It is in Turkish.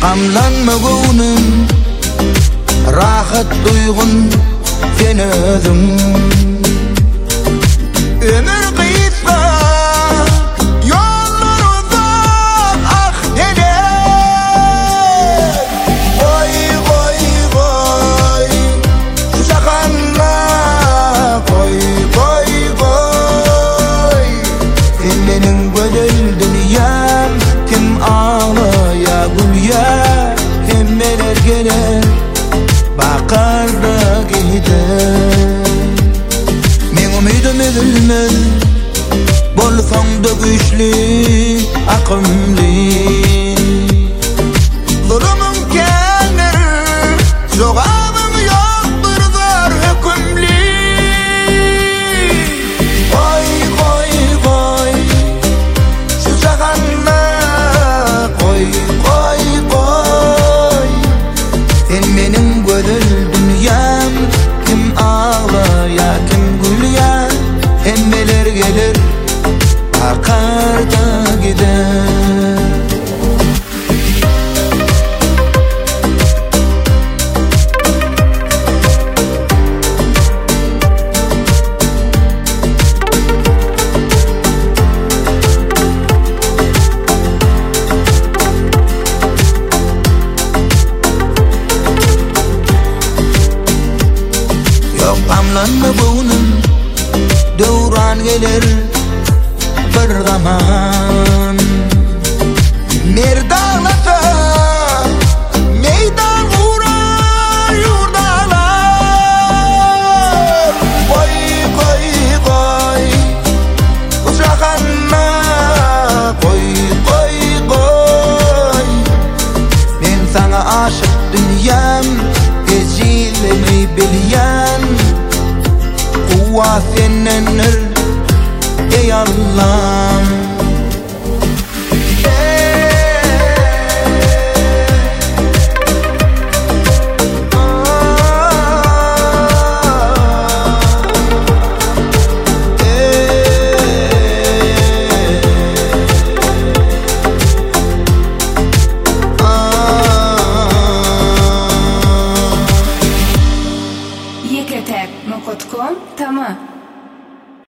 Kamlanmagınım rahat duygun sen özüm. Ömür kıysa yollar uzak ah dede. Oy oy oy şakanla koy koy koy. Sen benim güzel dünyam, kim ağlaya gülya, hemmeler gelir bakar da gider. Men ümidim üzülmez, bolsam da güçlü, akımlı. Zulümüm kelir, cevabım yoktur zor hükümlü. Koy koy koy şu şakanla koy koy koy. Sen benim güzel dünyam, kim ağlaya kim gülya, hemmeler gelir akar da gider. Kamlanma bunun devran gelir bir zaman. Merdağlasa meydan vurar yurdalar. Koy koy koy uşakanla koy koy koy. Ben sana aşık dünyam, gezilemey bilyan. Kuwa senindir ey Allah'ım.